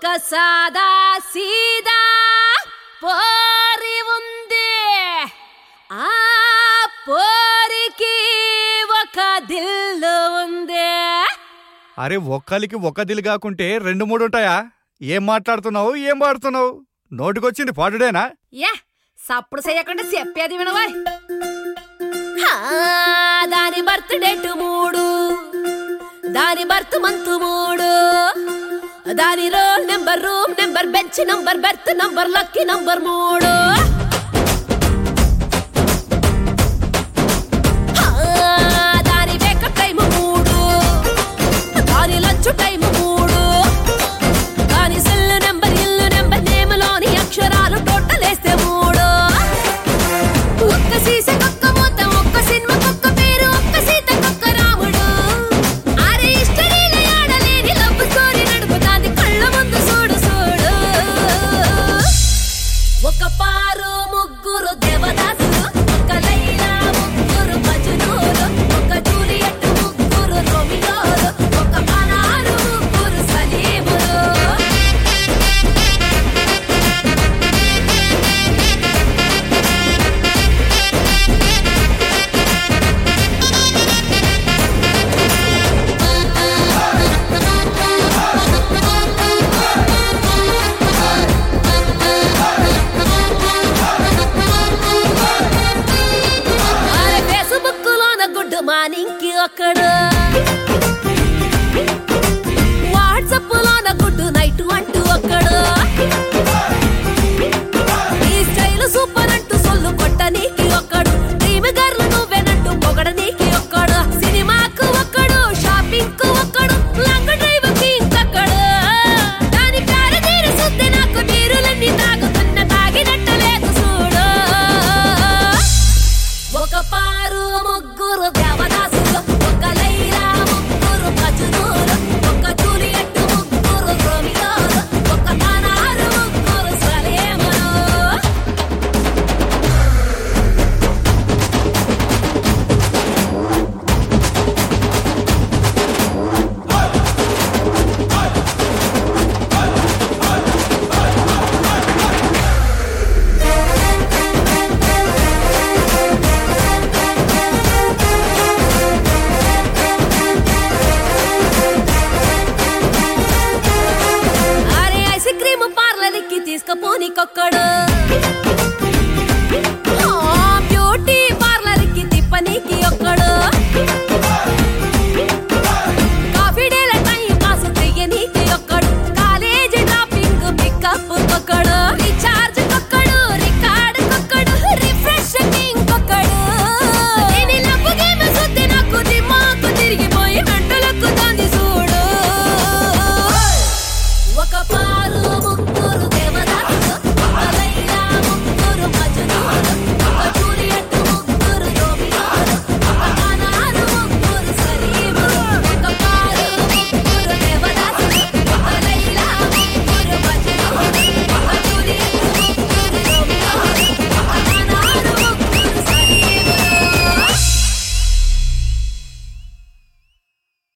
ఒక సాదా సీదా పోరి ఉంది, ఆ పోరికి ఒక దిల్లు ఉంది. అరే ఒక్కలికి ఒక దిల్ కాకుంటే రెండు మూడు ఉంటాయా? ఏం మాట్లాడుతున్నావు, ఏం పాడుతున్నావు? నోటికొచ్చింది పాడుడేనా? సప్పుడు చేయకుండా చెప్పేది వినవా. దాని బర్త్ డేట్ 3, దాని బర్త్ మంత్ 3, దాని roll number, room number, bench number, berth number, lucky number 3. దాని వేకప్ టైం 3, దాని లంచ్ టైం 3, దాని సెల్ నెంబర్, ఇల్లు నెంబర్, నేమ్లోని అక్షరాలు టోటల్ వేస్తే 3. ఒక్క సీసకొక్క మూత, ఒక్క సినిమాకొక్క పేరు, ఒక్క సీతకొక్క రాముడు. అరే హిస్టరీలో ఆడలేని లవ్ స్టోరీ నడుపుతాంది కళ్ళ ముందు చూడు చూడు. ఒక పారు ముగ్గురు దేవదాసులు, ఒక లైలా ముగ్గురు మజ్నూలు, ఒక జూలియట్ ముగ్గురు రోమియోలు, ఒక అనారు ముగ్గురు సలీములు. అరే ఫేస్బుక్ లోన గుడ్ మార్నింగ్ కి ఒక్కడు, వాట్సాప్ లోన గుడ్ నైట్ అంటూ ఒక్కడు, ఈ స్టైల్ సూపర్ అంటూ సొల్లు కొట్ట నీకి ఒక్కడు, డ్రీమ్ గర్ల్ నువ్వేనంటూ పొగడ నీకి ఒక్కడు, సినిమాకు ఒక్కడు, షాపింగ్ కు ఒక్కడు, లాంగ్ డ్రైవ్ కి ఇంకొక్కడు. దాని పేరు తీరు సుద్ది నాకు నీరులన్నీ తాగుతున్న తాగినట్టలేదు చూడు. ఒక పారు ముగ్గురు దేవదాసులు, ఒక లైలా ముగ్గురు మజ్నూలు, ఒక జూలియట్ ముగ్గురు రోమియోలు, ఒక అనారు ముగ్గురు సలీములు. అరే ఐస్ క్రీమ్ పార్లర్కి తీసుకపోనికొక్కడు,